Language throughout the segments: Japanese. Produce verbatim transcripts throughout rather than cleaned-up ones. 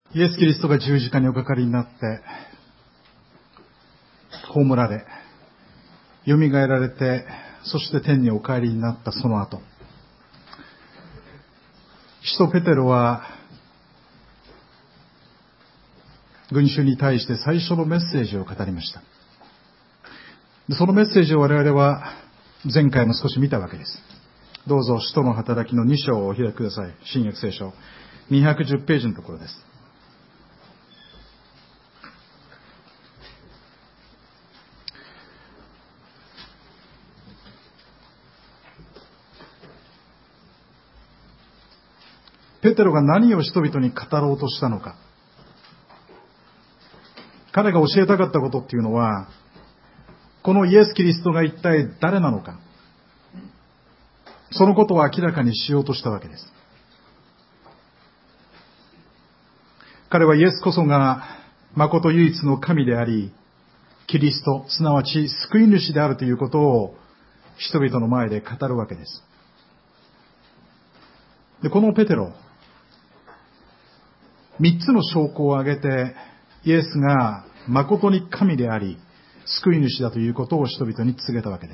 イエス・キリストが十字架におかかりになって、葬られ、蘇られて、そして天にお帰りになったその後、使徒ペテロは、群衆に対して最初のメッセージを語りました。そのメッセージを我々は前回も少し見たわけです。どうぞ使徒の働きのに章をお開きください。新約聖書にひゃくじゅうページのところです。ペテロが何を人々に語ろうとしたのか。彼が教えたかったことっていうのは、このイエス・キリストが一体誰なのか。そのことを明らかにしようとしたわけです。彼はイエスこそが誠唯一の神であり、キリスト、すなわち救い主であるということを人々の前で語るわけです。で、このペテロ、三つの証拠を挙げて、イエスが誠に神であり、救い主だということを人々に告げたわけです。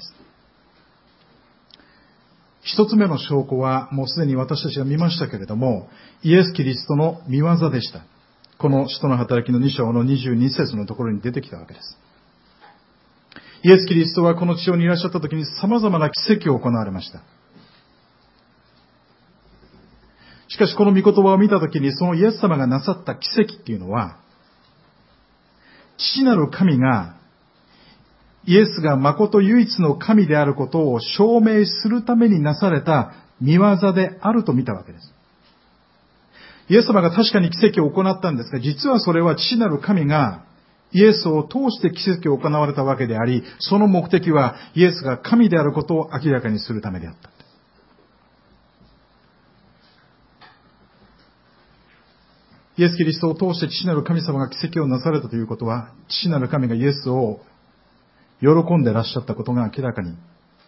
一つ目の証拠は、もうすでに私たちが見ましたけれども、イエス・キリストの御業でした。この使徒の働きのに章のにじゅうに節のところに出てきたわけです。イエス・キリストはこの地上にいらっしゃった時に様々な奇跡を行われました。しかしこの御言葉を見たときに、そのイエス様がなさった奇跡っていうのは、父なる神が、イエスが誠唯一の神であることを証明するためになされた御業であると見たわけです。イエス様が確かに奇跡を行ったんですが、実はそれは父なる神が、イエスを通して奇跡を行われたわけであり、その目的はイエスが神であることを明らかにするためであった。イエス・キリストを通して父なる神様が奇跡をなされたということは、父なる神がイエスを喜んでいらっしゃったことが明らかに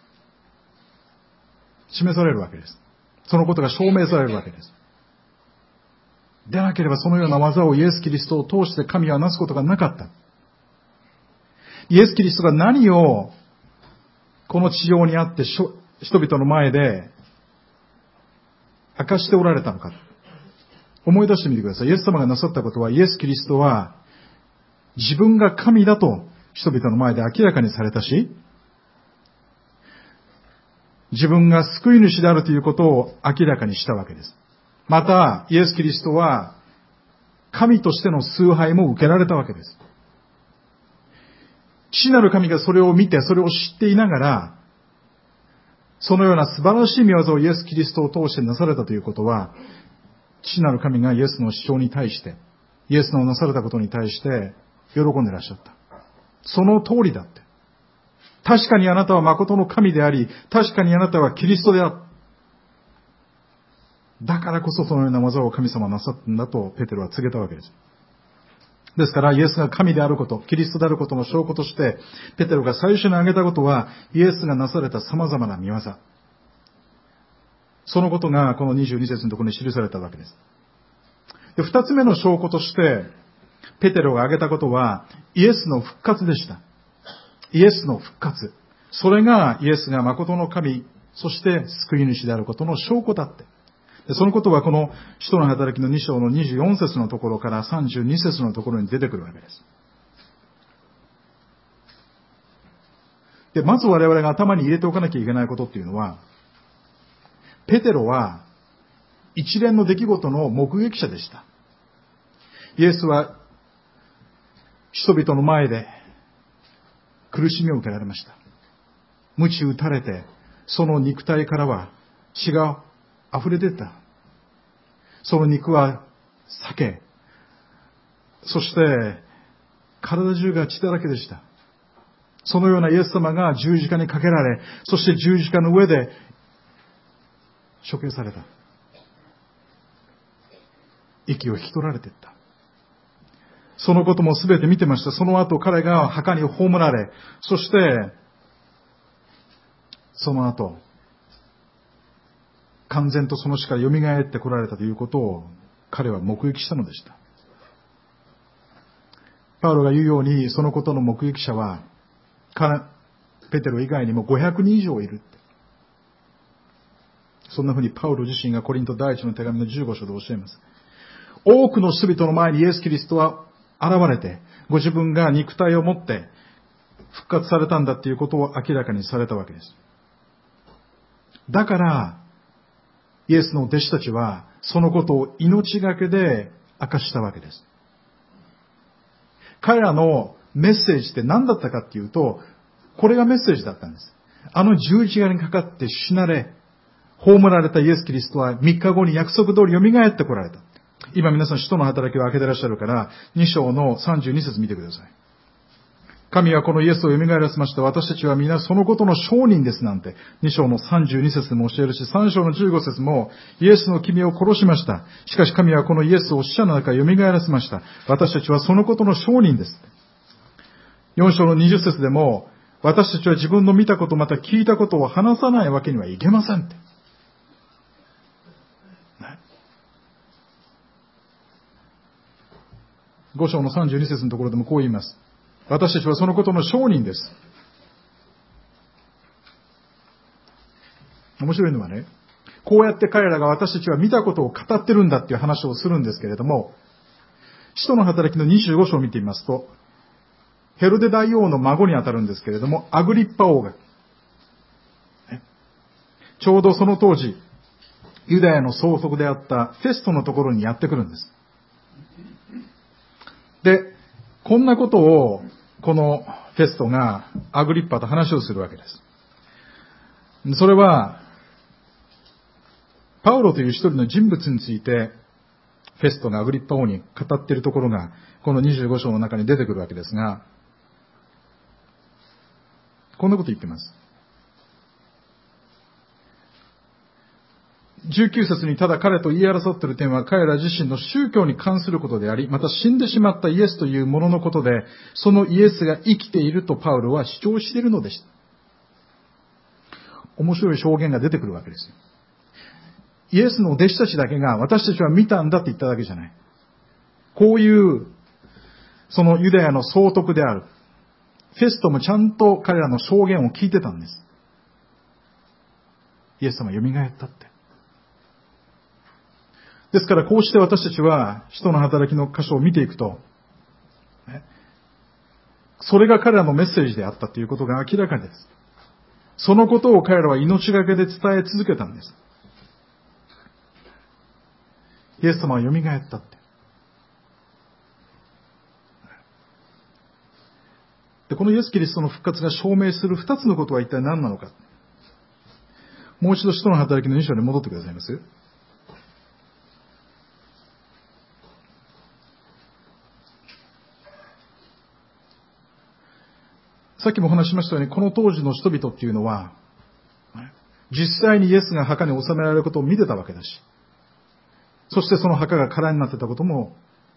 示されるわけです。そのことが証明されるわけです。でなければそのような技をイエス・キリストを通して神はなすことがなかった。イエス・キリストが何をこの地上にあって人々の前で明かしておられたのか。思い出してみてください。イエス様がなさったことは、イエス・キリストは自分が神だと人々の前で明らかにされたし、自分が救い主であるということを明らかにしたわけです。また、イエス・キリストは神としての崇拝も受けられたわけです。父なる神がそれを見て、それを知っていながら、そのような素晴らしい御業をイエス・キリストを通してなされたということは、父なる神がイエスの主張に対して、イエスのなされたことに対して喜んでいらっしゃった。その通りだって。確かにあなたは誠の神であり、確かにあなたはキリストである。だからこそそのような技を神様はなさったんだとペテロは告げたわけです。ですからイエスが神であること、キリストであることの証拠として、ペテロが最初に挙げたことは、イエスがなされた様々な御業。そのことがこのにじゅうに節のところに記されたわけです。で、二つ目の証拠として、ペテロが挙げたことは、イエスの復活でした。イエスの復活。それがイエスが誠の神、そして救い主であることの証拠だって。でそのことはこの使徒の働きのに章のにじゅうよん節のところからさんじゅうに節のところに出てくるわけです。で、まず我々が頭に入れておかなきゃいけないことっていうのは、ペテロは一連の出来事の目撃者でした。イエスは人々の前で苦しみを受けられました。鞭打たれて、その肉体からは血が溢れ出た。その肉は裂け、そして体中が血だらけでした。そのようなイエス様が十字架にかけられ、そして十字架の上で処刑された。息を引き取られていった。そのこともすべて見てました。その後彼が墓に葬られ、そしてその後完全とその死から蘇って来られたということを彼は目撃したのでした。 パウロが言うように、そのことの目撃者は、ペテロ以外にもごひゃくにん以上いるって。そんなふうにパウロ自身がコリント第一の手紙のじゅうご章で教えます。多くの人々の前にイエス・キリストは現れて、ご自分が肉体を持って復活されたんだっていうことを明らかにされたわけです。だから、イエスの弟子たちは、そのことを命がけで明かしたわけです。彼らのメッセージって何だったかっていうと、これがメッセージだったんです。あの十字架にかかって死なれ、葬られたイエス・キリストはみっかごに約束通り蘇ってこられた。今皆さん使徒の働きを開けてらっしゃるから、に章のさんじゅうに節見てください。神はこのイエスを蘇らせました。私たちは皆そのことの証人ですなんて、に章のさんじゅうに節でも教えるし、さん章のじゅうご節も、イエスの君を殺しました。しかし神はこのイエスを死者の中へ蘇らせました。私たちはそのことの証人です。よん章のにじゅう節でも、私たちは自分の見たことまた聞いたことを話さないわけにはいけませんって。ご章のさんじゅうに節のところでもこう言います。私たちはそのことの証人です。面白いのはね、こうやって彼らが私たちは見たことを語ってるんだっていう話をするんですけれども、使徒の働きのにじゅうご章を見てみますと、ヘロデ大王の孫にあたるんですけれども、アグリッパ王が、ちょうどその当時、ユダヤの総督であったフェストのところにやってくるんです。で、こんなことを、このフェストがアグリッパと話をするわけです。それは、パウロという一人の人物について、フェストがアグリッパ王に語っているところが、このにじゅうご章の中に出てくるわけですが、こんなこと言っています。じゅうきゅう節にただ彼と言い争っている点は彼ら自身の宗教に関することであり、また死んでしまったイエスというもののことで、そのイエスが生きているとパウロは主張しているのでした。面白い証言が出てくるわけですよ。イエスの弟子たちだけが私たちは見たんだって言っただけじゃない。こういう、そのユダヤの総督である。フェストもちゃんと彼らの証言を聞いてたんです。イエス様蘇ったって。ですからこうして私たちは使徒の働きの箇所を見ていくと、それが彼らのメッセージであったということが明らかです。そのことを彼らは命がけで伝え続けたんです。イエス様は蘇ったって。で、このイエス・キリストの復活が証明する二つのことは一体何なのか。もう一度使徒の働きのに章に戻ってくださいます。さっきもお話しましたように、この当時の人々っていうのは、実際にイエスが墓に収められることを見てたわけだし、そしてその墓が空になってたことも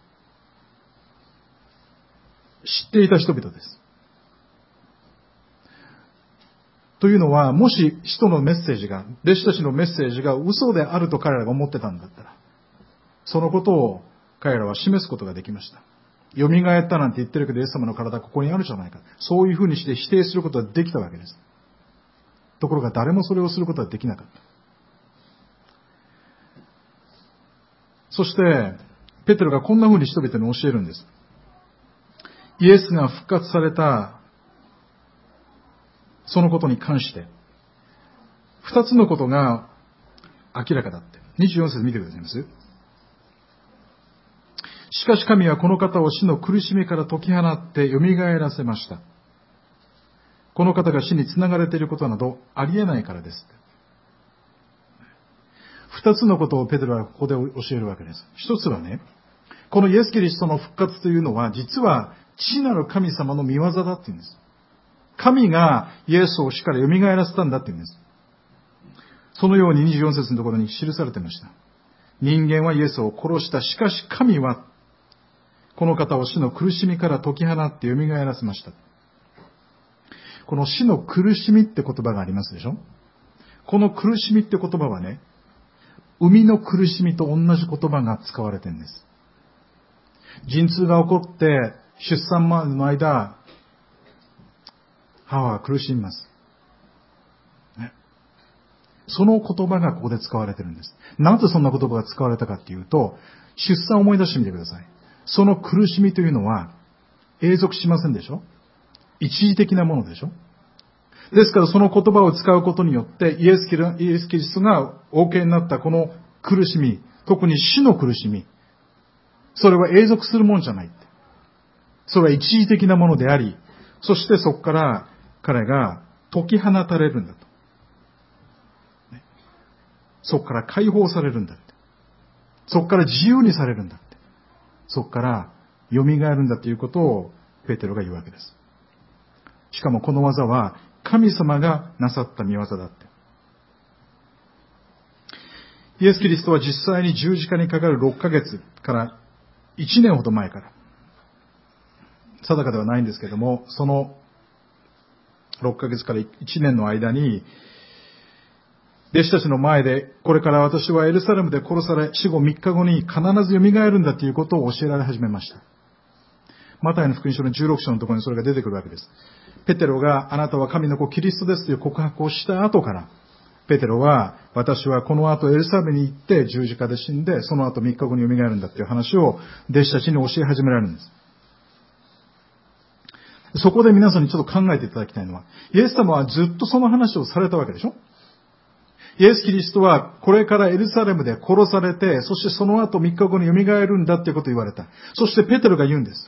知っていた人々です。というのは、もし使徒のメッセージが、弟子たちのメッセージが嘘であると彼らが思ってたんだったら、そのことを彼らは示すことができました。蘇ったなんて言ってるけど、イエス様の体はここにあるじゃないか。そういうふうにして否定することができたわけです。ところが誰もそれをすることはできなかった。そして、ペテロがこんなふうに人々に教えるんです。イエスが復活された、そのことに関して、二つのことが明らかだって。にじゅうよん節見てくださいます。しかし神はこの方を死の苦しみから解き放って蘇らせました。この方が死につながれていることなどありえないからです。二つのことをペテロはここで教えるわけです。一つはね、このイエス・キリストの復活というのは実は父なる神様の御業だっていうんです。神がイエスを死から蘇らせたんだっていうんです。そのようににじゅうよん節のところに記されていました。人間はイエスを殺した。しかし神はこの方を死の苦しみから解き放って蘇らせました。この死の苦しみって言葉がありますでしょ。この苦しみって言葉はね、生みの苦しみと同じ言葉が使われてるんです。陣痛が起こって出産までの間、母は苦しみます。ね、その言葉がここで使われてるんです。なぜそんな言葉が使われたかっていうと、出産を思い出してみてください。その苦しみというのは永続しませんでしょ。一時的なものでしょ。ですからその言葉を使うことによってイエス・キリストがお受けになったこの苦しみ、特に死の苦しみ、それは永続するもんじゃない。それは一時的なものであり、そしてそこから彼が解き放たれるんだと。そこから解放されるんだって。そこから自由にされるんだって。そこから蘇るんだということをペテロが言うわけです。しかもこの技は神様がなさった御業だって。イエス・キリストは実際に十字架にかかるろっかげつからいちねんほど前から、定かではないんですけども、そのろっかげつからいちねんの間に、弟子たちの前で、これから私はエルサレムで殺され、死後みっかごに必ず蘇るんだということを教えられ始めました。マタイの福音書のじゅうろく章のところにそれが出てくるわけです。ペテロがあなたは神の子キリストですという告白をした後から、ペテロは私はこの後エルサレムに行って十字架で死んで、その後みっかごに蘇るんだという話を弟子たちに教え始められるんです。そこで皆さんにちょっと考えていただきたいのは、イエス様はずっとその話をされたわけでしょ。イエス・キリストはこれからエルサレムで殺されて、そしてその後みっかごに蘇るんだということを言われた。そしてペテロが言うんです。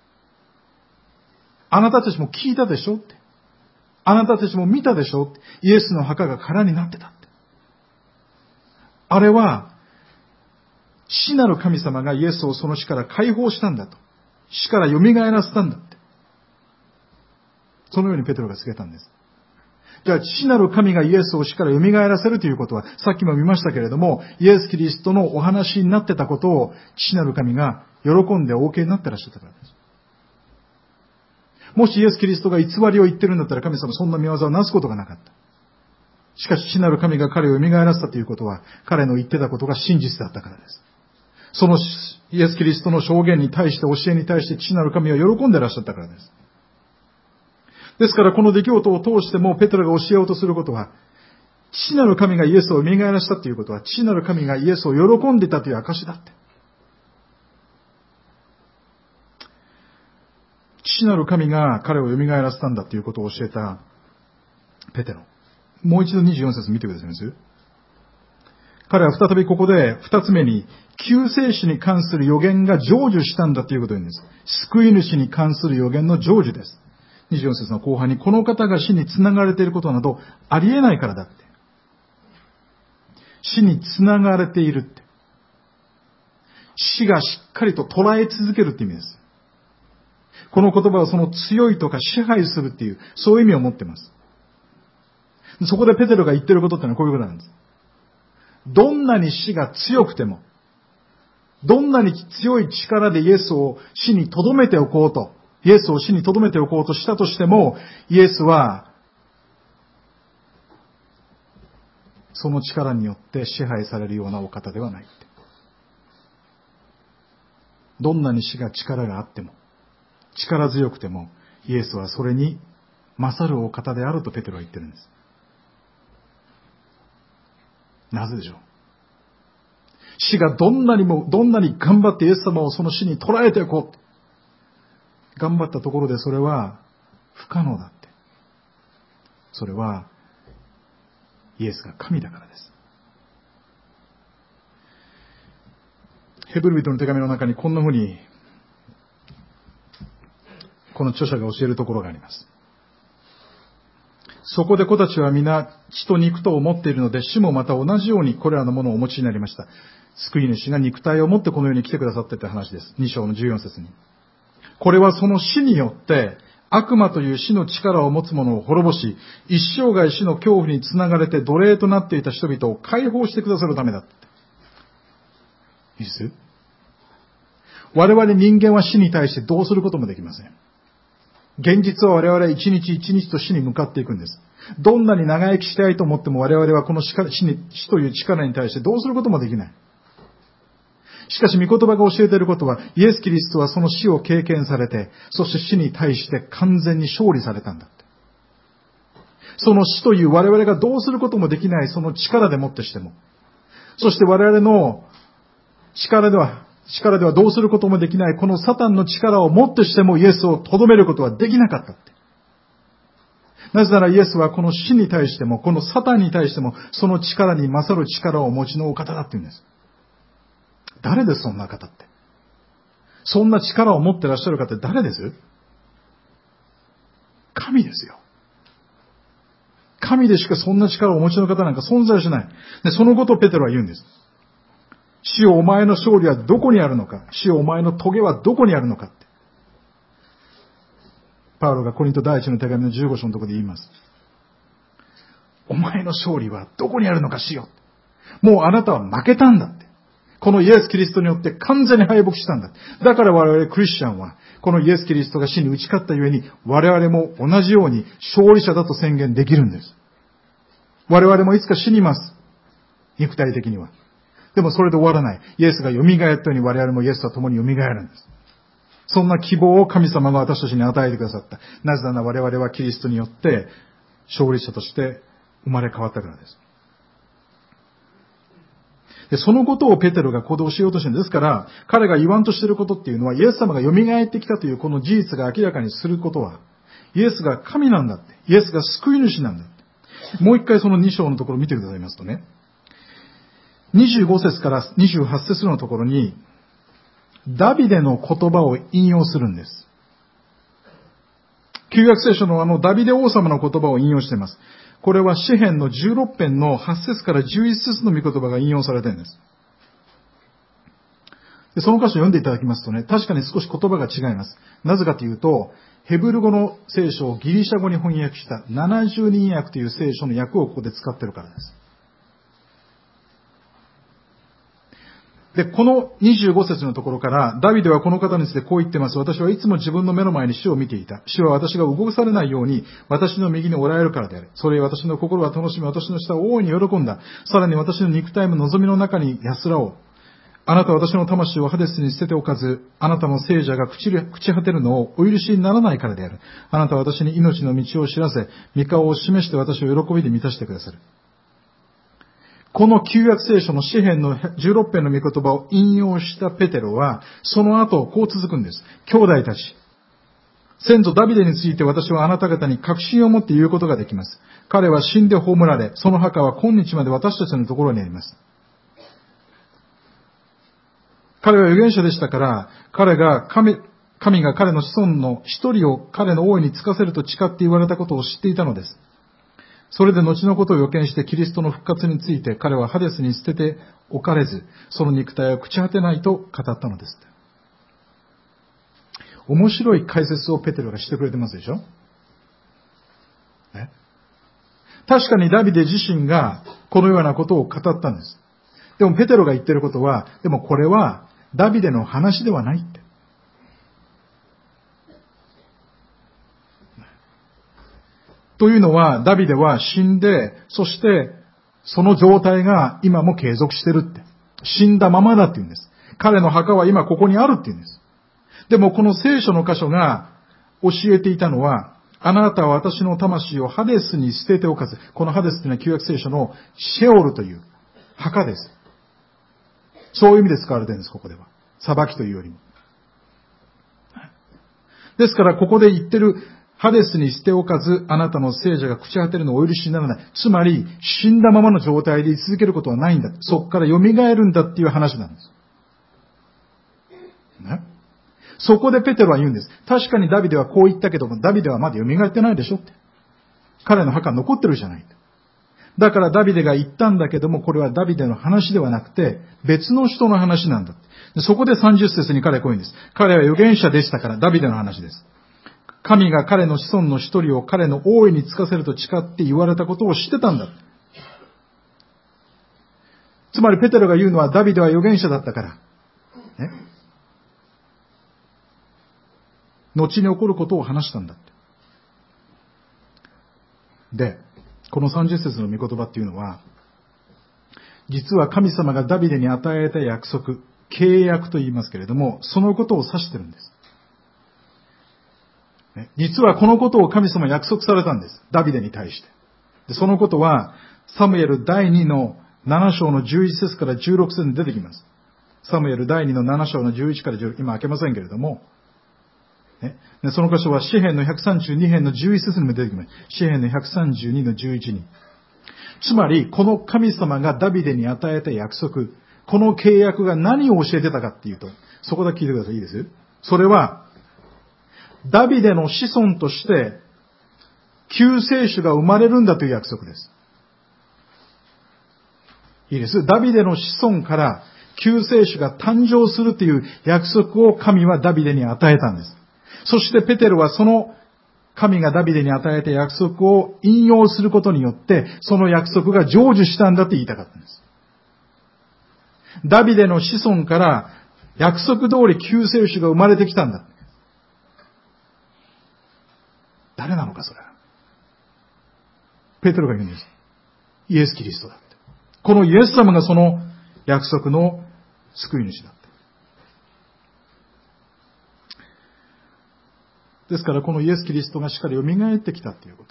あなたたちも聞いたでしょって。あなたたちも見たでしょって。イエスの墓が空になってたって。あれは、死なる神様がイエスをその死から解放したんだと。死から蘇らせたんだって。そのようにペテロが告げたんです。じゃあ、父なる神がイエスを死から蘇らせるということは、さっきも見ましたけれども、イエス・キリストのお話になってたことを、父なる神が喜んでお受けになってらっしゃったからです。もしイエス・キリストが偽りを言ってるんだったら、神様そんな見業をなすことがなかった。しかし、父なる神が彼を蘇らせたということは、彼の言ってたことが真実だったからです。そのイエス・キリストの証言に対して、教えに対して、父なる神は喜んでらっしゃったからです。ですからこの出来事を通してもペテロが教えようとすることは、父なる神がイエスを蘇らせたということは、父なる神がイエスを喜んでいたという証だって。父なる神が彼を蘇らせたんだということを教えたペテロ。もう一度にじゅうよん節見てくださいます。彼は再びここで二つ目に、救世主に関する予言が成就したんだということを言うんです。救い主に関する予言の成就です。にじゅうよん節の後半に、この方が死に繋がれていることなどありえないからだって。死に繋がれているって。死がしっかりと捉え続けるって意味です。この言葉はその強いとか支配するっていう、そういう意味を持っています。そこでペテロが言っていることってのはこういうことなんです。どんなに死が強くても、どんなに強い力でイエスを死に留めておこうと、イエスを死に留めておこうとしたとしても、イエスは、その力によって支配されるようなお方ではない。どんなに死が力があっても、力強くても、イエスはそれに勝るお方であるとペテロは言ってるんです。なぜでしょう。死がどんなにも、どんなに頑張ってイエス様をその死に捉えておこう。頑張ったところでそれは不可能だって。それはイエスが神だからです。ヘブル人の手紙の中にこんなふうにこの著者が教えるところがあります。そこで子たちは皆血と肉とを持っているので、主もまた同じようにこれらのものをお持ちになりました。救い主が肉体を持ってこの世に来てくださってという話です。に章のじゅうよん節に。これはその死によって悪魔という死の力を持つ者を滅ぼし、一生涯死の恐怖につながれて奴隷となっていた人々を解放してくださるためだ。いいです？我々人間は死に対してどうすることもできません。現実は我々は一日一日と死に向かっていくんです。どんなに長生きしたいと思っても我々はこの死に、死という力に対してどうすることもできない。 しかし、御言葉が教えていることは、イエス・キリストはその死を経験されて、そして死に対して完全に勝利されたんだって。その死という我々がどうすることもできないその力でもってしても、そして我々の力では、力ではどうすることもできないこのサタンの力をもってしてもイエスをとどめることはできなかったって。なぜならイエスはこの死に対しても、このサタンに対しても、その力に勝る力をお持ちのお方だって言うんです。誰です、そんな方って。そんな力を持ってらっしゃる方って誰です？神ですよ。神でしかそんな力をお持ちの方なんか存在しない。で、そのことをペテロは言うんです。主よ、お前の勝利はどこにあるのか。主よ、お前の棘はどこにあるのかって。パウロがコリント第一の手紙のじゅうご章のところで言います。お前の勝利はどこにあるのか、主よ。もうあなたは負けたんだって。このイエス・キリストによって完全に敗北したんだ。だから我々クリスチャンは、このイエス・キリストが死に打ち勝ったゆえに、我々も同じように勝利者だと宣言できるんです。我々もいつか死にます。肉体的には。でもそれで終わらない。イエスが蘇ったように我々もイエスと共に蘇るんです。そんな希望を神様が私たちに与えてくださった。なぜなら我々はキリストによって勝利者として生まれ変わったからです。で、そのことをペテロがここで教えようとしているんですから、彼が言わんとしていることっていうのは、イエス様が蘇ってきたというこの事実が明らかにすることは、イエスが神なんだって。イエスが救い主なんだって。もう一回そのに章のところを見てくださいますとね、にじゅうご節からにじゅうはち節のところに、ダビデの言葉を引用するんです。旧約聖書のあのダビデ王様の言葉を引用しています。これは詩編のじゅうろく編のはち節からじゅういち節の御言葉が引用されているんです。で、その箇所を読んでいただきますとね、確かに少し言葉が違います。なぜかというと、ヘブル語の聖書をギリシャ語に翻訳したななじゅうにん訳という聖書の訳をここで使っているからです。で、このにじゅうご節のところから、ダビデはこの方についてこう言ってます。私はいつも自分の目の前に主を見ていた。主は私が動かされないように、私の右におられるからである。それを私の心は楽しみ、私の舌は大いに喜んだ。さらに私の肉体も望みの中に安らおう。あなたは私の魂をハデスに捨てておかず、あなたの聖者が朽ちる、朽ち果てるのをお許しにならないからである。あなたは私に命の道を知らせ、御顔を示して私を喜びで満たしてくださる。この旧約聖書の詩編のじゅうろく編の御言葉を引用したペテロは、その後こう続くんです。兄弟たち、先祖ダビデについて私はあなた方に確信を持って言うことができます。彼は死んで葬られ、その墓は今日まで私たちのところにあります。彼は預言者でしたから、彼が神、神が彼の子孫の一人を彼の王に就かせると誓って言われたことを知っていたのです。それで後のことを予見してキリストの復活について彼はハデスに捨てておかれず、その肉体を朽ち果てないと語ったのです。面白い解説をペテロがしてくれてますでしょ？ね、確かにダビデ自身がこのようなことを語ったんです。でもペテロが言っていることは、でもこれはダビデの話ではないって。というのは、ダビデは死んで、そしてその状態が今も継続してるって。死んだままだって言うんです。彼の墓は今ここにあるって言うんです。でもこの聖書の箇所が教えていたのは、あなたは私の魂をハデスに捨てておかず、このハデスというのは旧約聖書のシェオルという墓です。そういう意味で使われているんです、ここでは。裁きというよりも。ですからここで言ってる、ハデスに捨ておかず、あなたの聖者が朽ち果てるのをお許しにならない。つまり、死んだままの状態で居続けることはないんだ。そこから蘇るんだっていう話なんです。ね、そこでペテロは言うんです。確かにダビデはこう言ったけども、ダビデはまだ蘇ってないでしょって。彼の墓残ってるじゃない。だからダビデが言ったんだけども、これはダビデの話ではなくて、別の人の話なんだ。そこでさんじゅっ節に彼はこう言うんです。彼は預言者でしたから、ダビデの話です。神が彼の子孫の一人を彼の王位に就かせると誓って言われたことを知ってたんだ。つまりペテロが言うのはダビデは預言者だったから。ね、後に起こることを話したんだって。で、このさんじゅっ節の御言葉っていうのは、実は神様がダビデに与えた約束、 契約と言いますけれども、そのことを指してるんです。実はこのことを神様約束されたんです。ダビデに対して。でそのことは、サムエルだいにのなな章のじゅういち節からじゅうろく節に出てきます。サムエルだいにのなな章のじゅういちからじゅうろく、今開けませんけれども、ね、でその箇所は詩編のひゃくさんじゅうに編のじゅういち節にも出てきます。詩編のひゃくさんじゅうにのじゅういちに。つまり、この神様がダビデに与えた約束、この契約が何を教えてたかっていうと、そこだけ聞いてください。いいです？それは、ダビデの子孫として、救世主が生まれるんだという約束です。いいです。ダビデの子孫から救世主が誕生するという約束を神はダビデに与えたんです。そしてペテロはその神がダビデに与えた約束を引用することによって、その約束が成就したんだと言いたかったんです。ダビデの子孫から約束通り救世主が生まれてきたんだ。誰なのかそれは。ペテロが言うんです。イエス・キリストだって。このイエス様がその約束の救い主だって。ですからこのイエス・キリストがしっかり蘇ってきたということ。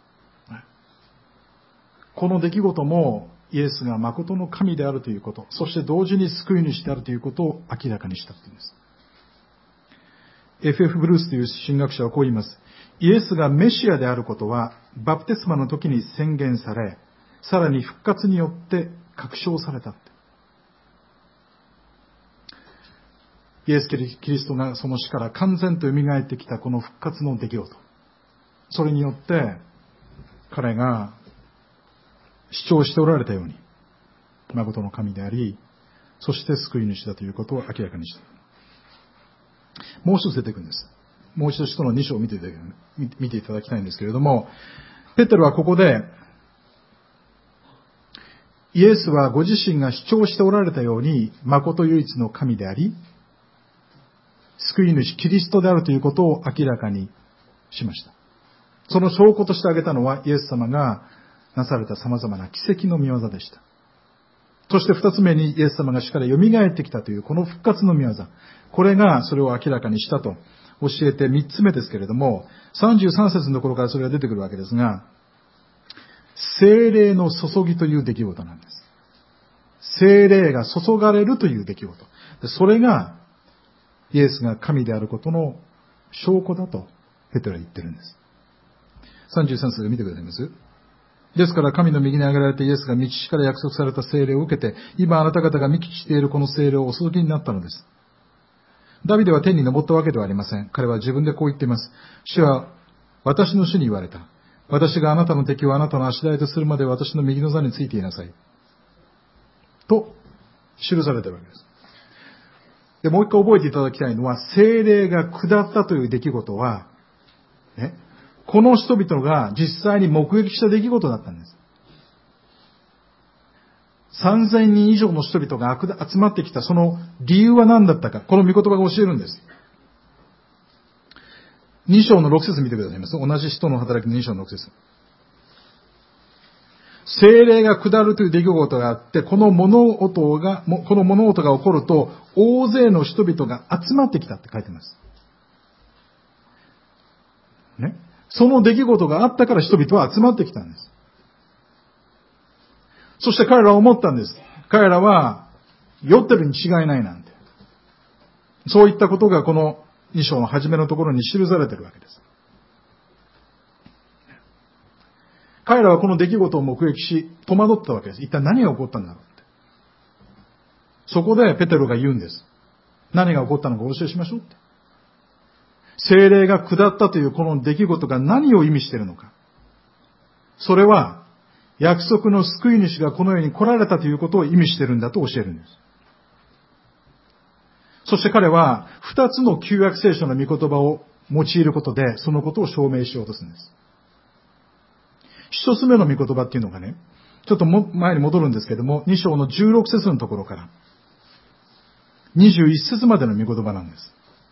この出来事もイエスが誠の神であるということ、そして同時に救い主であるということを明らかにしたというんです。エフエフ ブルースという神学者はこう言います。イエスがメシアであることはバプテスマの時に宣言され、さらに復活によって確証された。イエス・キリストがその死から完全と蘇ってきたこの復活の出来事。それによって彼が主張しておられたように、誠の神であり、そして救い主だということを明らかにした。もう一つ出てくるんです。もう一度使徒のに章を見ていただき、見ていただきたいんですけれども、ペテロはここで、イエスはご自身が主張しておられたように、誠唯一の神であり、救い主キリストであるということを明らかにしました。その証拠として挙げたのは、イエス様がなされた様々な奇跡の御業でした。そして二つ目にイエス様が死から蘇ってきたというこの復活の御業。これがそれを明らかにしたと教えて三つ目ですけれども、さんじゅうさん節のところからそれが出てくるわけですが、聖霊の注ぎという出来事なんです。聖霊が注がれるという出来事。それがイエスが神であることの証拠だとペテロは言ってるんです。さんじゅうさん節で見てくださいます。ですから神の右に上げられてイエスが道師から約束された聖霊を受けて、今あなた方が見聞きしているこの聖霊をお注ぎになったのです。ダビデは天に昇ったわけではありません。彼は自分でこう言っています。主は私の主に言われた。私があなたの敵をあなたの足台とするまで私の右の座についていなさい。と記されているわけです。で、もう一回覚えていただきたいのは、聖霊が下ったという出来事は、ね、この人々が実際に目撃した出来事だったんです。さんぜんにん以上の人々が集まってきたその理由は何だったか、この御言葉が教えるんです。に章のろく節見てくださいます。同じ使徒の働きのに章のろく節。聖霊が下るという出来事があって、この物音が、この物音が起こると、大勢の人々が集まってきたって書いてます。ね。その出来事があったから人々は集まってきたんです。そして彼らは思ったんです。彼らは酔ってるに違いないなんて。そういったことがこのに章の初めのところに記されているわけです。彼らはこの出来事を目撃し、戸惑ったわけです。一体何が起こったんだろうって。そこでペテロが言うんです。何が起こったのかお教えしましょうって。聖霊が下ったというこの出来事が何を意味しているのか。それは、約束の救い主がこの世に来られたということを意味しているんだと教えるんです。そして彼は、二つの旧約聖書の御言葉を用いることで、そのことを証明しようとするんです。一つ目の御言葉っていうのがね、ちょっとも前に戻るんですけども、に章のじゅうろく節のところから、にじゅういち節までの御言葉なんです。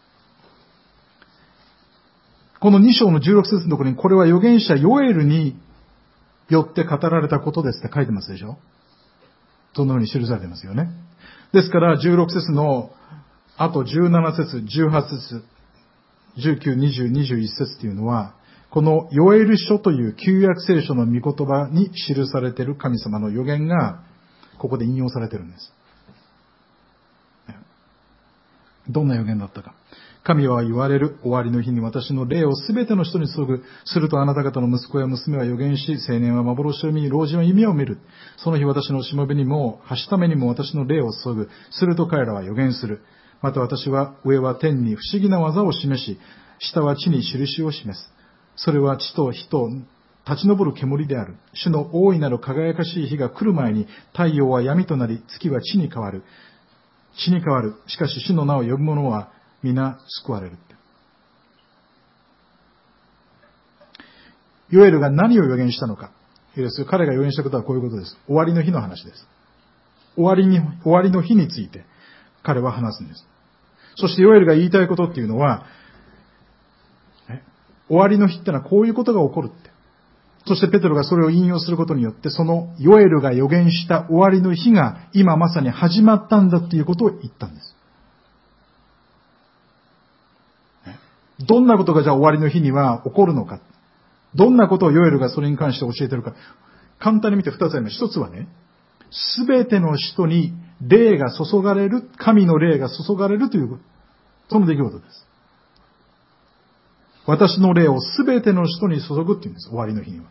このに章のじゅうろく節のところに、これは預言者ヨエルによって語られたことですって書いてますでしょ。そんな風に記されてますよね。 ですからじゅうろく節のあとじゅうなな節、じゅうはち節、じゅうきゅう、にじゅう、にじゅういち節というのは、このヨエル書という旧約聖書の御言葉に記されている神様の預言が、ここで引用されているんです。どんな預言だったか。神は言われる。終わりの日に私の霊をすべての人に注ぐ。するとあなた方の息子や娘は預言し、青年は幻を見、老人は夢を見る。その日私のしもべにも、はしためにも私の霊を注ぐ。すると彼らは預言する。また私は上は天に不思議な技を示し、下は地に印を示す。それは地と火と立ち上る煙である。主の大いなる輝かしい日が来る前に、太陽は闇となり、月は地に変わる。地に変わる。しかし主の名を呼ぶ者は皆救われる。ヨエルが何を預言したのか。彼が預言したことはこういうことです。終わりの日の話です。終わりに、終わりの日について彼は話すんです。そしてヨエルが言いたいことっていうのは、終わりの日ってのはこういうことが起こるって。そしてペテロがそれを引用することによって、そのヨエルが予言した終わりの日が今まさに始まったんだっていうことを言ったんです。どんなことがじゃあ終わりの日には起こるのか。どんなことをヨエルがそれに関して教えているか。簡単に見て二つあります。一つはね、すべての人に霊が注がれる、神の霊が注がれるという、その出来事です。私の霊をすべての人に注ぐっていうんです。終わりの日には。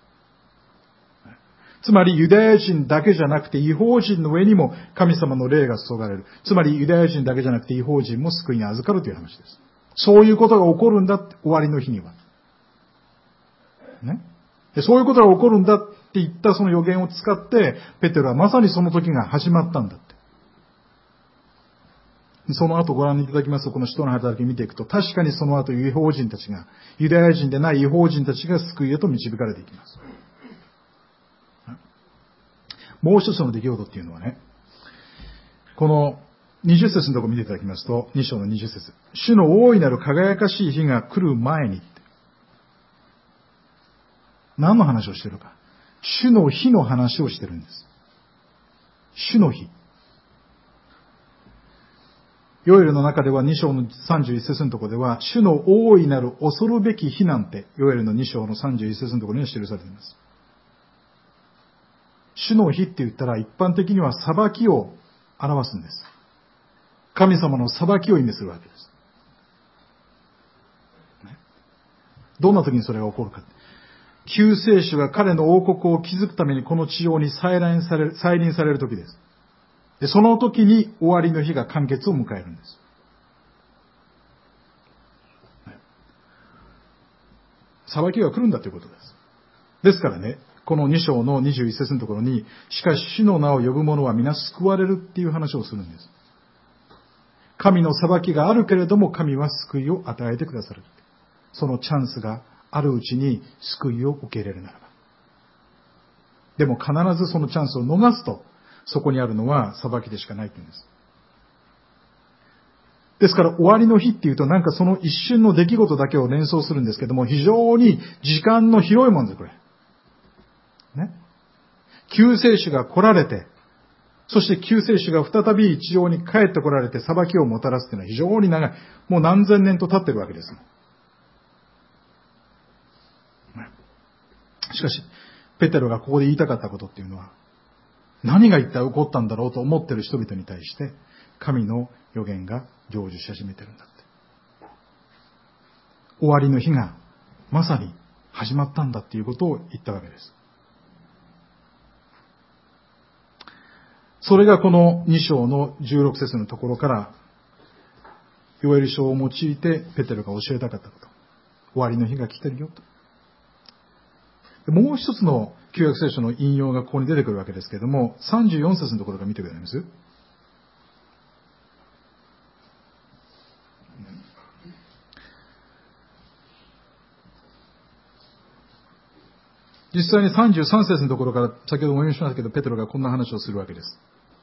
つまりユダヤ人だけじゃなくて異邦人の上にも神様の霊が注がれる。つまりユダヤ人だけじゃなくて異邦人も救いに預かるという話です。そういうことが起こるんだって、終わりの日には。ね。でそういうことが起こるんだって言ったその予言を使って、ペテロはまさにその時が始まったんだって。その後ご覧いただきますと、この使徒の働きを見ていくと、確かにその後異邦人たちが、ユダヤ人でない異邦人たちが救いへと導かれていきます。もう一つの出来事っていうのはね、このにじゅっ節のところを見ていただきますと、に章のにじゅっ節。主の大いなる輝かしい日が来る前に。何の話をしているか。主の日の話をしているんです。主の日。ヨエルの中ではに章のさんじゅういち節のところでは、主の大いなる恐るべき日なんて、ヨエルのに章のさんじゅういち節のところには記されています。主の日って言ったら一般的には裁きを表すんです。神様の裁きを意味するわけです。どんな時にそれが起こるか。救世主が彼の王国を築くためにこの地上に再臨される、再臨される時です。で、その時に終わりの日が完結を迎えるんです。裁きが来るんだということです。ですからね、このに章のにじゅういち節のところに、しかし主の名を呼ぶ者は皆救われるっていう話をするんです。神の裁きがあるけれども、神は救いを与えてくださる。そのチャンスがあるうちに救いを受け入れるならば。でも必ずそのチャンスを逃すと、そこにあるのは裁きでしかないというんです。ですから終わりの日っていうとなんかその一瞬の出来事だけを連想するんですけども、非常に時間の広いもんです、これ。ね。救世主が来られて、そして救世主が再び地上に帰って来られて裁きをもたらすというのは非常に長い。もう何千年と経ってるわけです。しかし、ペテロがここで言いたかったことっていうのは、何が一体起こったんだろうと思っている人々に対して、神の予言が成就し始めてるんだって。終わりの日がまさに始まったんだっていうことを言ったわけです。それがこのに章のじゅうろく節のところから、ヨエル書を用いてペテロが教えたかったこと。終わりの日が来てるよと。もう一つの旧約聖書の引用がここに出てくるわけですけれども、さんじゅうよん節のところから見てくださいます。実際にさんじゅうさん節のところから先ほどもお読みしましたけど、ペテロがこんな話をするわけです。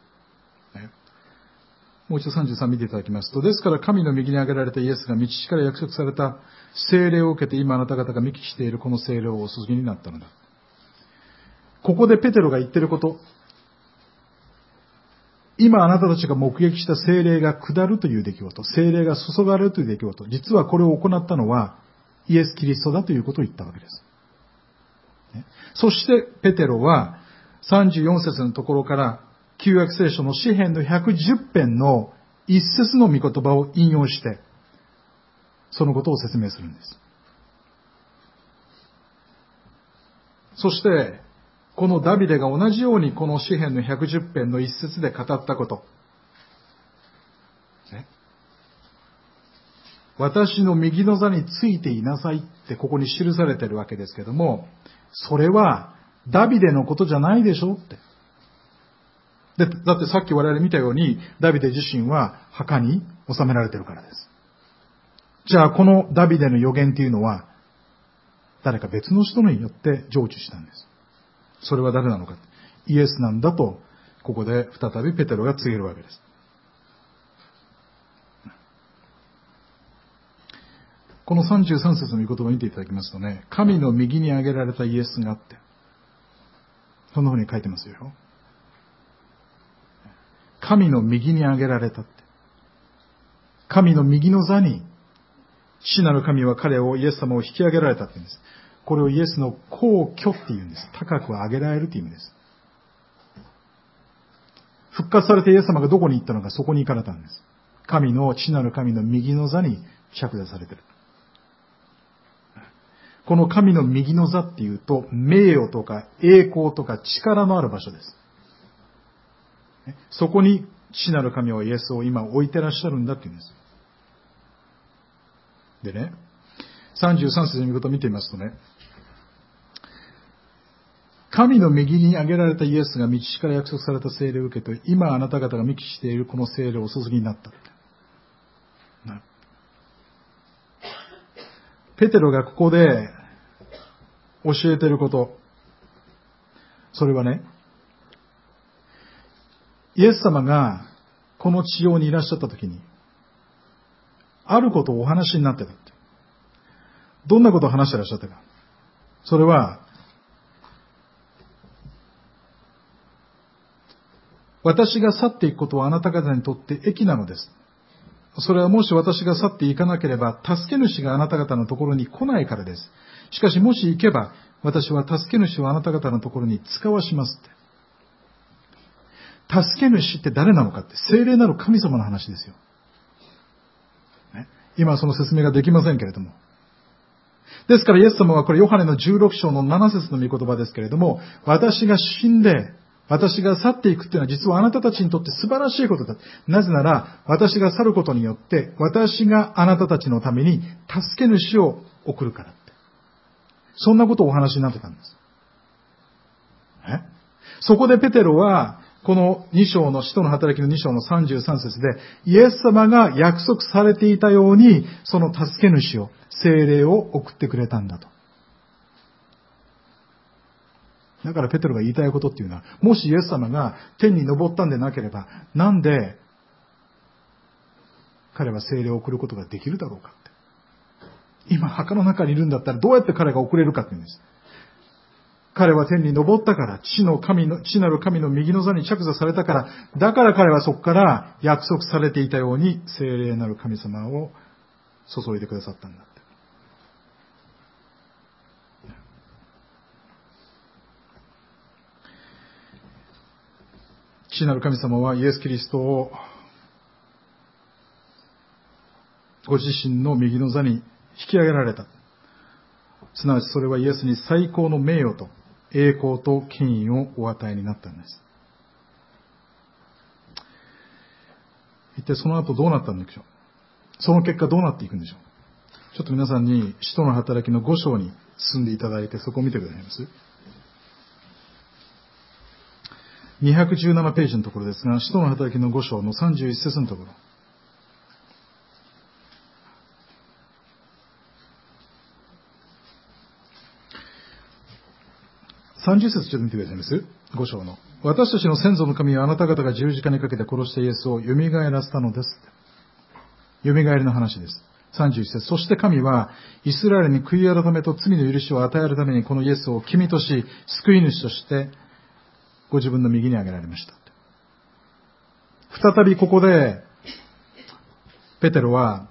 もう一度さんじゅうさん見ていただきますと、ですから神の右に挙げられたイエスが道から約束された聖霊を受けて今あなた方が見聞きしているこの聖霊をお注ぎになったのだ。ここでペテロが言っていること、 今あなたたちが目撃した聖霊が下るという出来事、聖霊が注がれるという出来事、実はこれを行ったのはイエス・キリストだということを言ったわけです。そしてペテロはさんじゅうよん節のところから旧約聖書の詩編のひゃくじゅっ編の一節の御言葉を引用してそのことを説明するんです。そしてこのダビデが同じようにこの詩編のひゃくじゅっ編の一節で語ったこと、ね、私の右の座についていなさいってここに記されているわけですけども、それはダビデのことじゃないでしょって。で、だってさっき我々見たようにダビデ自身は墓に収められているからです。じゃあこのダビデの予言っていうのは誰か別の人によって成就したんです。それは誰なのか。イエスなんだと、ここで再びペテロが告げるわけです。このさんじゅうさん節の御言葉を見ていただきますとね、神の右に挙げられたイエスがあって、そんな風に書いてますよ。神の右に挙げられたって。神の右の座に、父なる神は彼を、イエス様を引き上げられたって言うんです。これをイエスの高挙って言うんです。高く上げられるという意味です。復活されてイエス様がどこに行ったのか、そこに行かれたんです。神の、父なる神の右の座に着座されている。この神の右の座っていうと、名誉とか栄光とか力のある場所です。そこに父なる神はイエスを今置いてらっしゃるんだっていうんです。でね、さんじゅうさん節の御言葉を見てみますとね、神の右に挙げられたイエスが道から約束された聖霊を受けて、今あなた方が見聞きしているこの聖霊をお注ぎになったって。なペテロがここで教えていること、それはね、イエス様がこの地上にいらっしゃった時に、あることをお話になってたって。どんなことを話してらっしゃったか。それは、私が去っていくことはあなた方にとって益なのです。それはもし私が去っていかなければ、助け主があなた方のところに来ないからです。しかしもし行けば、私は助け主をあなた方のところに使わしますって。助け主って誰なのかって、聖霊なる神様の話ですよ。ね、今はその説明ができませんけれども。ですからイエス様はこれヨハネのじゅうろく章のなな節の御言葉ですけれども、私が死んで、私が去っていくっていうのは実はあなたたちにとって素晴らしいことだ。なぜなら、私が去ることによって、私があなたたちのために助け主を送るからって。そんなことをお話になってたんです。え？そこでペテロは、このに章の使徒の働きのに章のさんじゅうさん節で、イエス様が約束されていたように、その助け主を、聖霊を送ってくれたんだと。だからペテロが言いたいことっていうのは、もしイエス様が天に昇ったんでなければ、なんで彼は聖霊を送ることができるだろうかって。今墓の中にいるんだったらどうやって彼が送れるかって言うんです。彼は天に昇ったから、父の神の、父なる神の右の座に着座されたから、だから彼はそこから約束されていたように聖霊なる神様を注いでくださったんだって。父なる神様はイエス・キリストをご自身の右の座に引き上げられた。すなわちそれはイエスに最高の名誉と栄光と権威をお与えになったんです。一体その後どうなったんでしょう。その結果どうなっていくんでしょう。ちょっと皆さんに使徒の働きのご章に進んでいただいて、そこを見てくださいます。にひゃくじゅうななページのところですが、使徒の働きのご章のさんじゅういち節のところ。さんじゅう節ちょっと見てくださいます。ご章の。私たちの先祖の神はあなた方が十字架にかけて殺したイエスを蘇らせたのです。蘇りの話です。さんじゅういち節。そして神はイスラエルに悔い改めと罪の許しを与えるためにこのイエスを君とし、救い主としてご自分の右に挙げられました。 再びここで、ペテロは、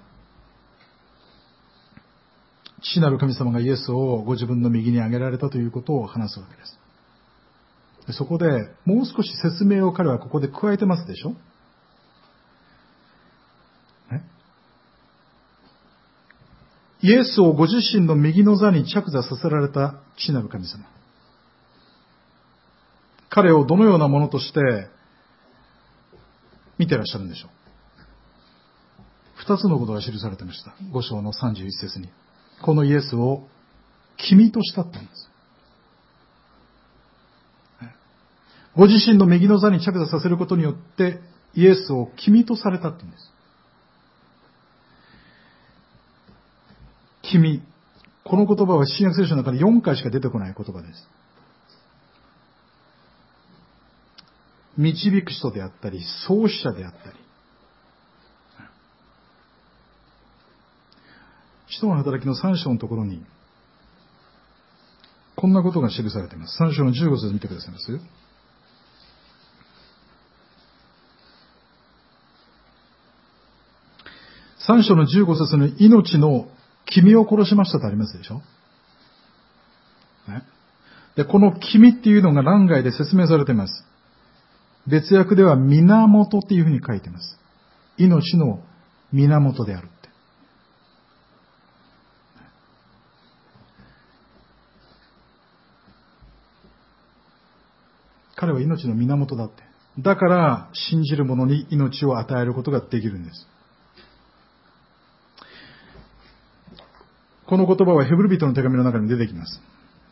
父なる神様がイエスをご自分の右に挙げられたということを話すわけです。でそこで、もう少し説明を彼はここで加えてますでしょ？ね、イエスをご自身の右の座に着座させられた父なる神様。彼をどのようなものとして見てらっしゃるんでしょう。二つのことが記されていました。五章のさんじゅう一節に。このイエスを君としたって言うんです。ご自身の右の座に着座させることによってイエスを君とされたって言うんです。君。この言葉は新約聖書の中でよんかいしか出てこない言葉です。導く人であったり、創始者であったり。使徒の働きのさん章のところに、こんなことが記されています。さん章のじゅうご節見てくださいます。さん章のじゅうご節の命の君を殺しましたとありますでしょ、ね、で、この君っていうのが欄外で説明されています。別訳では源っていうふうに書いています。命の源であるって。彼は命の源だって。だから信じる者に命を与えることができるんです。この言葉はヘブル人の手紙の中に出てきます。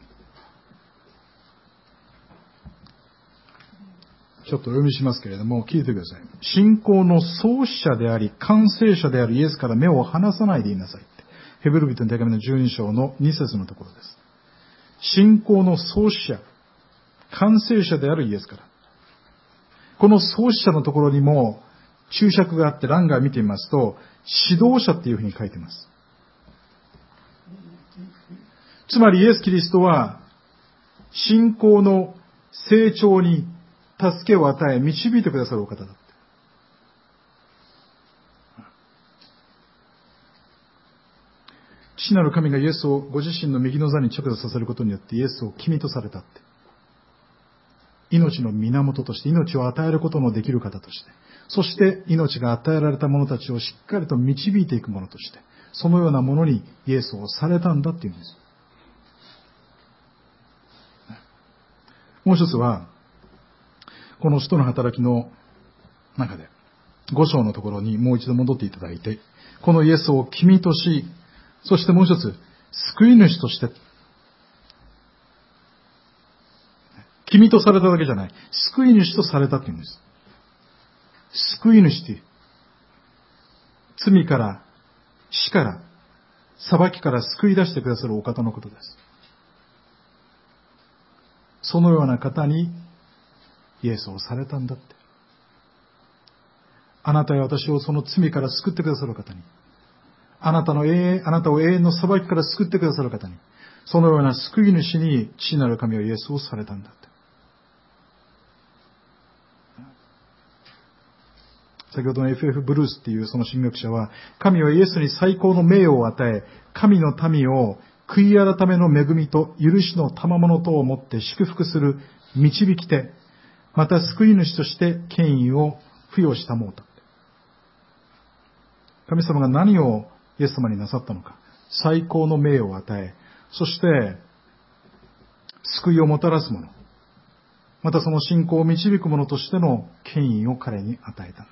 ちょっとお読みしますけれども、聞いてください。信仰の創始者であり、完成者であるイエスから目を離さないでいなさいって。ヘブル人の手紙のじゅうに章のに節のところです。信仰の創始者、完成者であるイエスから。この創始者のところにも注釈があって欄外見てみますと、指導者っていうふうに書いています。つまりイエス・キリストは信仰の成長に助けを与え導いてくださるお方だって。父なる神がイエスをご自身の右の座に着座させることによってイエスを君とされたって。命の源として、命を与えることのできる方として、そして命が与えられた者たちをしっかりと導いていく者として、そのようなものにイエスをされたんだっていうんです。もう一つは、この使徒の働きの中で、ご章のところにもう一度戻っていただいて、このイエスを君とし、そしてもう一つ、救い主として、君とされただけじゃない、救い主とされたっていうんです。救い主っていう、罪から、死から、裁きから救い出してくださるお方のことです。そのような方にイエスをされたんだって。あなたや私をその罪から救ってくださる方に、あなたの永遠、あなたを永遠の裁きから救ってくださる方に、そのような救い主に父なる神はイエスをされたんだって。先ほどの エフエフ ブルースっていうその神学者は、神はイエスに最高の名誉を与え、神の民を悔い改めの恵みと許しの賜物とをもって祝福する導き手、また救い主として権威を付与したものだ。神様が何をイエス様になさったのか、最高の名誉を与え、そして救いをもたらすもの、またその信仰を導く者としての権威を彼に与えたんだ。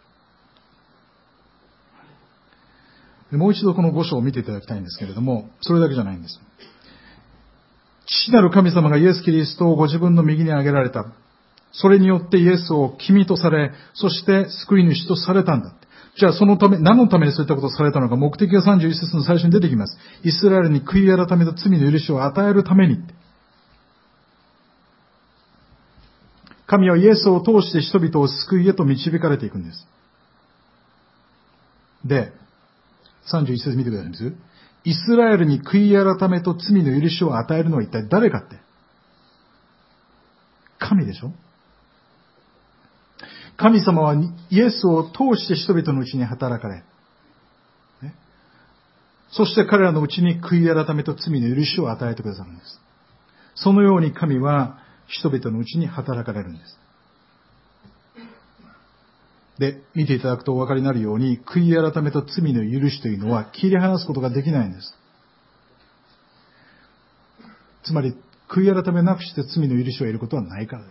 もう一度この五章を見ていただきたいんですけれども、それだけじゃないんです。父なる神様がイエス・キリストをご自分の右に挙げられた。それによってイエスを君とされ、そして救い主とされたんだ。じゃあそのため、何のためにそういったことをされたのか、目的がさんじゅういち節の最初に出てきます。イスラエルに悔い改めと罪の許しを与えるために。神はイエスを通して人々を救いへと導かれていくんです。で、さんじゅういち節見てくださいます。イスラエルに悔い改めと罪の許しを与えるのは一体誰かって。神でしょ。 神様はイエスを通して人々のうちに働かれ、ね、そして彼らのうちに悔い改めと罪の許しを与えてくださるんです。そのように神は人々のうちに働かれるんです。で、見ていただくとお分かりになるように、悔い改めと罪の許しというのは切り離すことができないんです。つまり、悔い改めなくして罪の許しを得ることはないからです。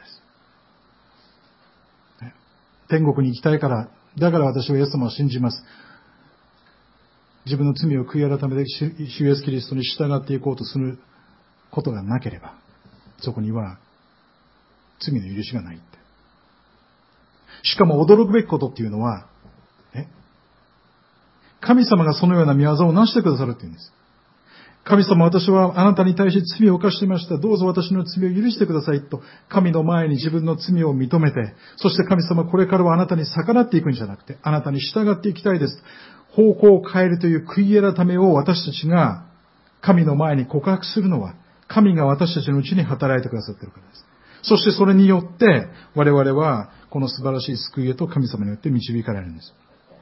天国に行きたいから、だから私はイエス様を信じます。自分の罪を悔い改めて主イエスキリストに従っていこうとすることがなければ、そこには罪の許しがないって。しかも驚くべきことっていうのは、え神様がそのような御業をなしてくださるっていうんです。神様、私はあなたに対して罪を犯していました。どうぞ私の罪を許してくださいと、神の前に自分の罪を認めて、そして神様、これからはあなたに逆らっていくんじゃなくて、あなたに従っていきたいです。方向を変えるという悔い改めを私たちが神の前に告白するのは、神が私たちのうちに働いてくださっているからです。そしてそれによって、我々はこの素晴らしい救いへと神様によって導かれるんです。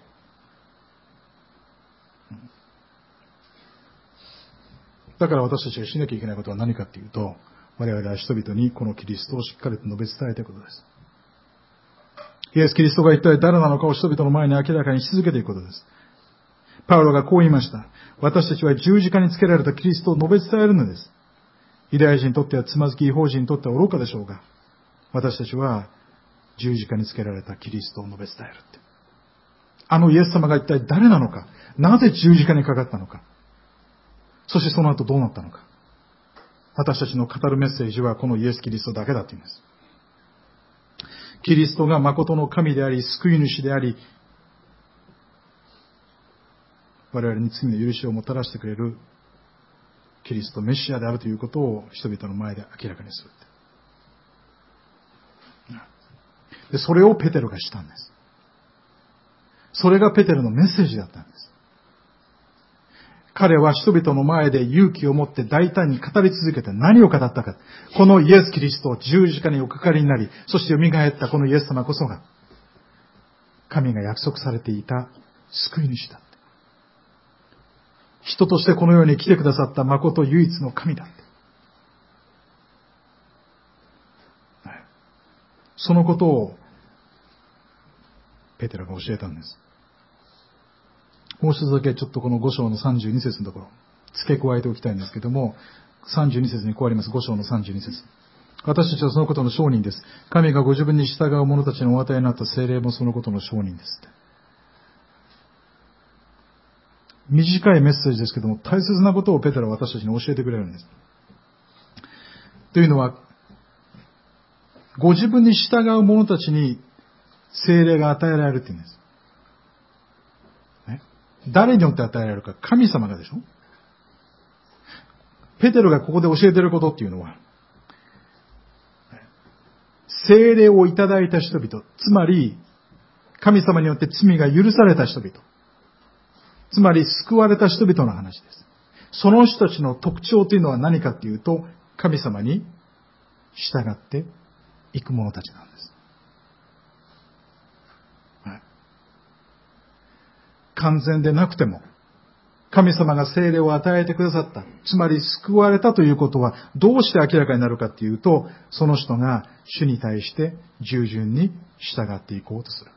だから私たちがしなきゃいけないことは何かというと、我々は人々にこのキリストをしっかりと述べ伝えていくことです。イエス・キリストが一体誰なのかを人々の前に明らかにし続けていくことです。パウロがこう言いました。私たちは十字架につけられたキリストを述べ伝えるのです。ユダヤ人にとってはつまずき、異邦人にとっては愚かでしょうが、私たちは十字架につけられたキリストを述べ伝えるって。あのイエス様が一体誰なのか、なぜ十字架にかかったのか、そしてその後どうなったのか。私たちの語るメッセージはこのイエス・キリストだけだというんです。キリストが誠の神であり、救い主であり、我々に罪の許しをもたらしてくれるキリストメシアであるということを人々の前で明らかにする。で、それをペテロがしたんです。それがペテロのメッセージだったんです。彼は人々の前で勇気を持って大胆に語り続けて何を語ったか。このイエス・キリストを十字架におかかりになり、そして蘇ったこのイエス様こそが、神が約束されていた救い主だ。人としてこの世に来てくださった誠唯一の神だ。そのことをペテロが教えたんです。もう一つだけちょっとこのご章のさんじゅうに節のところ付け加えておきたいんですけども、さんじゅうに節にこうあります。ご章のさんじゅうに節。私たちはそのことの証人です。神がご自分に従う者たちにお与えになった聖霊もそのことの証人です。短いメッセージですけども、大切なことをペテロは私たちに教えてくれるんです。というのは、ご自分に従う者たちに聖霊が与えられるって言うんです。ね、誰によって与えられるか、神様がでしょ。ペテロがここで教えていることっていうのは、聖霊をいただいた人々、つまり神様によって罪が許された人々、つまり救われた人々の話です。その人たちの特徴というのは何かっていうと、神様に従っていく者たちなんです。はい、完全でなくても、神様が聖霊を与えてくださった。つまり救われたということはどうして明らかになるかっていうと、その人が主に対して従順に従っていこうとする。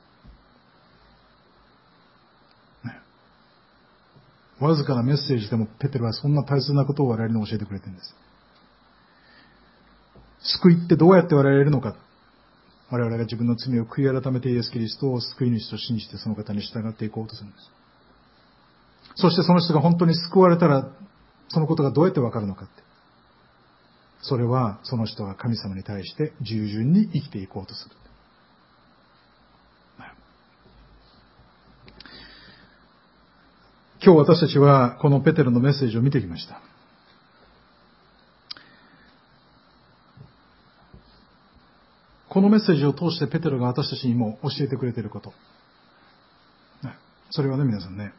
わずかなメッセージでもペテロはそんな大切なことを我々に教えてくれてるんです。救いってどうやって我々が得るのか。我々が自分の罪を悔い改めてイエス・キリストを救い主と信じてその方に従っていこうとするんです。そしてその人が本当に救われたら、そのことがどうやってわかるのかって。それはその人が神様に対して従順に生きていこうとする。今日私たちはこのペテロのメッセージを見てきました。このメッセージを通してペテロが私たちにも教えてくれていること。それはね、皆さんね、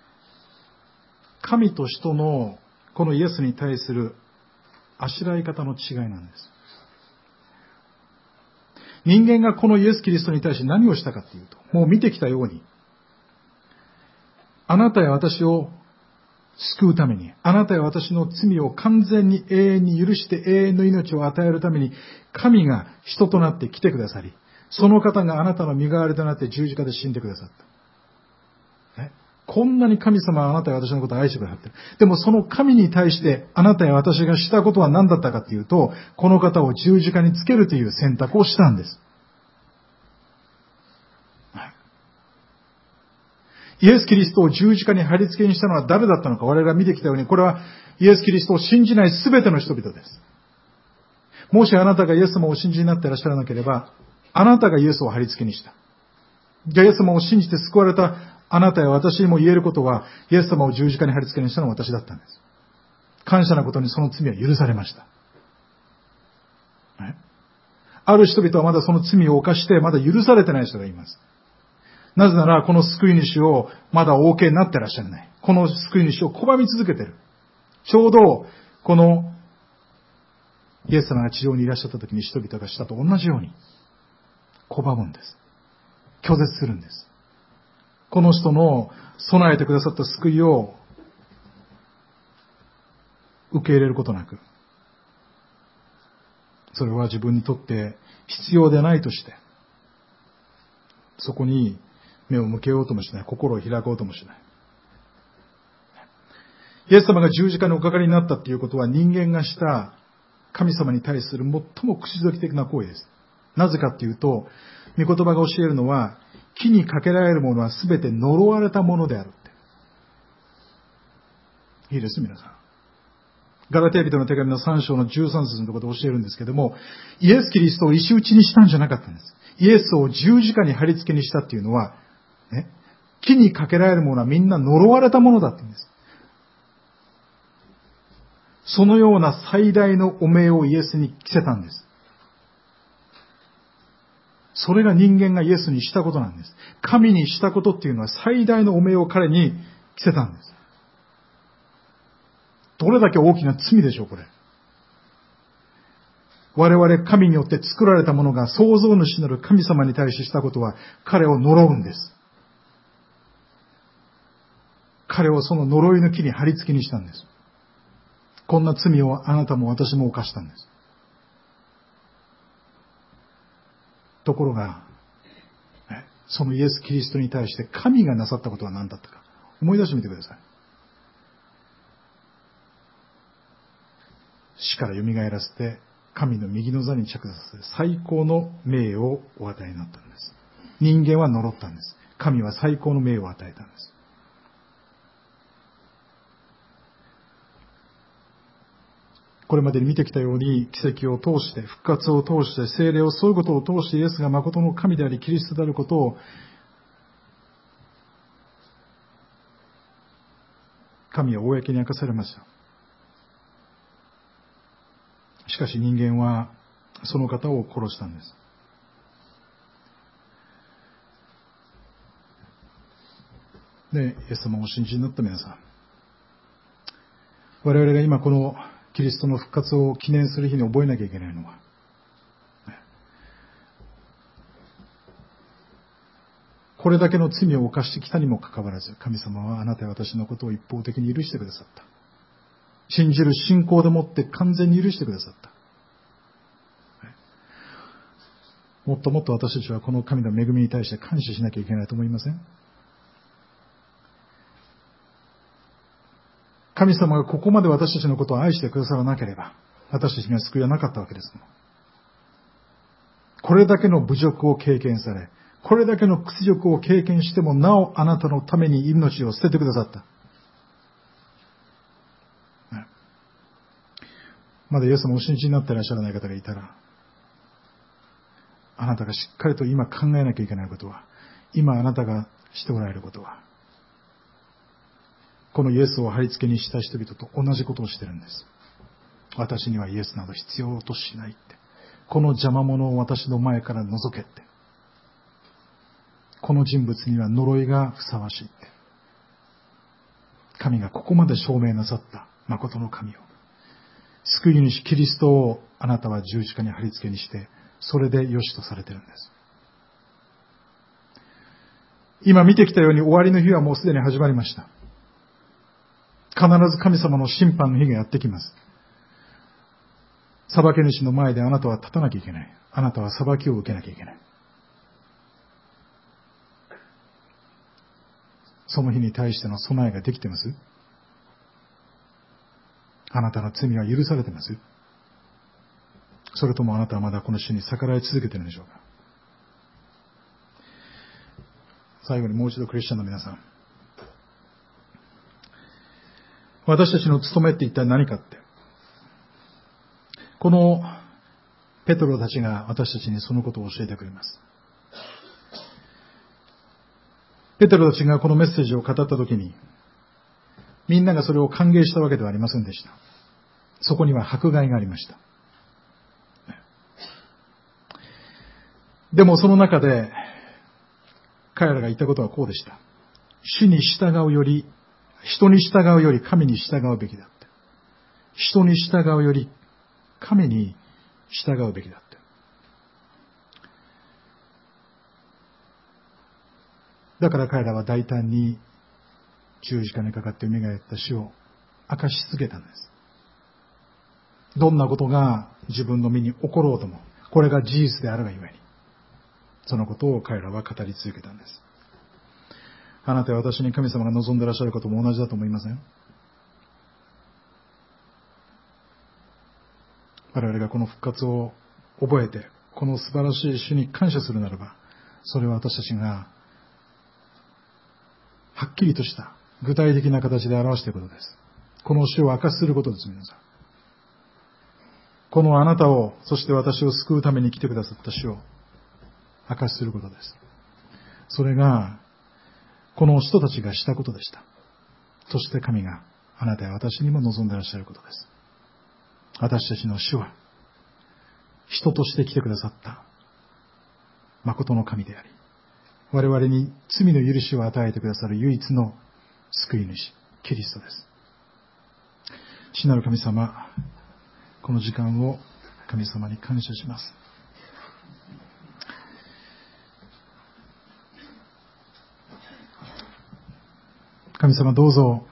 神と人のこのイエスに対するあしらい方の違いなんです。 人間がこのイエス・キリストに対して何をしたかというと、もう見てきたように、あなたや私を救うために、あなたや私の罪を完全に永遠に許して永遠の命を与えるために、神が人となって来てくださり、その方があなたの身代わりとなって十字架で死んでくださった。ね、こんなに神様はあなたや私のことを愛してくださっている。でもその神に対してあなたや私がしたことは何だったかというと、この方を十字架につけるという選択をしたんです。イエス・キリストを十字架に貼り付けにしたのは誰だったのか、我々が見てきたように、これはイエス・キリストを信じないすべての人々です。もしあなたがイエス様をお信じになっていらっしゃらなければ、あなたがイエスを貼り付けにした。じゃあイエス様を信じて救われたあなたや私にも言えることは、イエス様を十字架に貼り付けにしたのは私だったんです。感謝なことにその罪は許されました。ね、ある人々はまだその罪を犯して、まだ許されてない人がいます。なぜなら、この救い主をまだお受けになってらっしゃらない。この救い主を拒み続けている。ちょうど、この、イエス様が地上にいらっしゃった時に人々がしたと同じように、拒むんです。拒絶するんです。この人の備えてくださった救いを受け入れることなく、それは自分にとって必要でないとして、そこに目を向けようともしない。心を開こうともしない。イエス様が十字架におかかりになったということは、人間がした神様に対する最も屈辱的な行為です。なぜかというと、御言葉が教えるのは、木にかけられるものはすべて呪われたものであるって。いいです、皆さん。ガラテヤ人の手紙のさん章のじゅうさん節のところで教えるんですけども、イエス・キリストを石打ちにしたんじゃなかったんです。イエスを十字架に貼り付けにしたっていうのは、ね、木にかけられるものはみんな呪われたものだって言うんです。そのような最大の汚名をイエスに着せたんです。それが人間がイエスにしたことなんです。神にしたことっていうのは最大の汚名を彼に着せたんです。どれだけ大きな罪でしょう、これ。我々神によって作られたものが創造主なる神様に対してしたことは彼を呪うんです。彼をその呪いの木に貼り付けにしたんです。こんな罪をあなたも私も犯したんです。ところが、そのイエス・キリストに対して神がなさったことは何だったか思い出してみてください。死から蘇らせて神の右の座に着座させ最高の名誉をお与えになったんです。人間は呪ったんです。神は最高の名誉を与えたんです。これまでに見てきたように奇跡を通して復活を通して聖霊をそういうことを通してイエスが誠の神でありキリストであることを神は公に明かされました。しかし人間はその方を殺したんです。で、イエス様をお信じになった皆さん、我々が今このキリストの復活を記念する日に覚えなきゃいけないのは、これだけの罪を犯してきたにもかかわらず、神様はあなたや私のことを一方的に許してくださった。信じる信仰でもって完全に許してくださった。もっともっと私たちはこの神の恵みに対して感謝しなきゃいけないと思いません？神様がここまで私たちのことを愛してくださらなければ、私たちには救いはなかったわけです。これだけの侮辱を経験され、これだけの屈辱を経験してもなおあなたのために命を捨ててくださった。まだイエス様をお信じになっていらっしゃらない方がいたら、あなたがしっかりと今考えなきゃいけないことは、今あなたがしておられることは、このイエスを貼り付けにした人々と同じことをしているんです。私にはイエスなど必要としないって。この邪魔者を私の前から除けって。この人物には呪いがふさわしいって。神がここまで証明なさった誠の神を。救い主キリストをあなたは十字架に貼り付けにしてそれで良しとされているんです。今見てきたように終わりの日はもうすでに始まりました。必ず神様の審判の日がやってきます。裁き主の前であなたは立たなきゃいけない。あなたは裁きを受けなきゃいけない。その日に対しての備えができてます？あなたの罪は許されてます？それともあなたはまだこの主に逆らい続けているんでしょうか？最後にもう一度クリスチャンの皆さん、私たちの務めって一体何かって、このペトロたちが私たちにそのことを教えてくれます。ペテロたちがこのメッセージを語ったときに、みんながそれを歓迎したわけではありませんでした。そこには迫害がありました。でもその中で彼らが言ったことはこうでした。主に従うより、人に従うより神に従うべきだって。人に従うより神に従うべきだって。だから彼らは大胆に十字架にかかって蘇った死を明かし続けたんです。どんなことが自分の身に起ころうとも、これが事実であるがゆえに、そのことを彼らは語り続けたんです。あなたは私に神様が望んでいらっしゃることも同じだと思いません？我々がこの復活を覚えて、この素晴らしい主に感謝するならば、それは私たちがはっきりとした具体的な形で表していることです。この主を明かしすることです。皆さん、このあなたを、そして私を救うために来てくださった主を明かしすることです。それがこの人たちがしたことでした。そして神があなたや私にも望んでいらっしゃることです。私たちの主は人として来てくださった誠の神であり、我々に罪の許しを与えてくださる唯一の救い主、キリストです。父なる神様、この時間を神様に感謝します。神様、どうぞ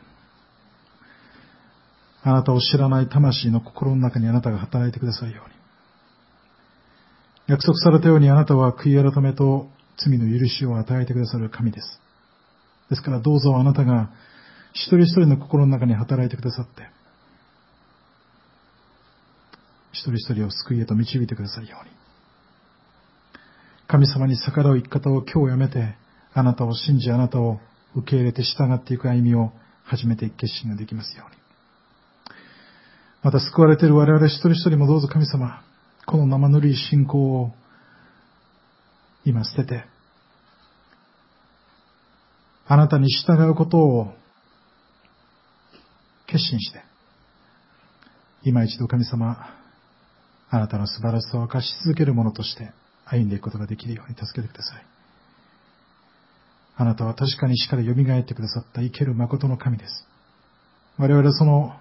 あなたを知らない魂の心の中にあなたが働いてくださるように、約束されたようにあなたは悔い改めと罪の許しを与えてくださる神です。ですからどうぞあなたが一人一人の心の中に働いてくださって、一人一人を救いへと導いてくださるように、神様に逆らう生き方を今日やめて、あなたを信じ、あなたを受け入れて従っていく歩みを始めていく決心ができますように。また救われている我々一人一人もどうぞ神様、この生ぬるい信仰を今捨てて、あなたに従うことを決心して、今一度神様、あなたの素晴らしさを明かし続けるものとして歩んでいくことができるように助けてください。あなたは確かに死から蘇ってくださった生ける誠の神です。我々はその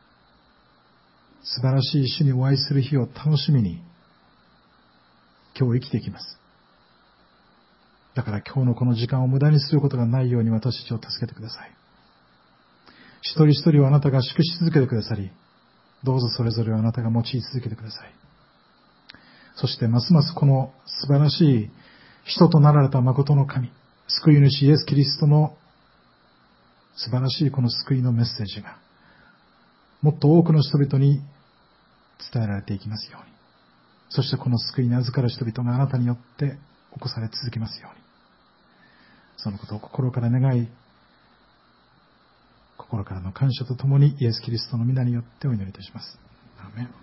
素晴らしい主にお会いする日を楽しみに今日生きていきます。だから今日のこの時間を無駄にすることがないように私たちを助けてください。一人一人をあなたが祝し続けてくださり、どうぞそれぞれをあなたが用い続けてください。そしてますますこの素晴らしい人となられた誠の神、救い主イエス・キリストの素晴らしいこの救いのメッセージがもっと多くの人々に伝えられていきますように、そしてこの救いに預かる人々があなたによって起こされ続けますように、そのことを心から願い、心からの感謝とともにイエス・キリストの皆によってお祈りいたします。アーメン。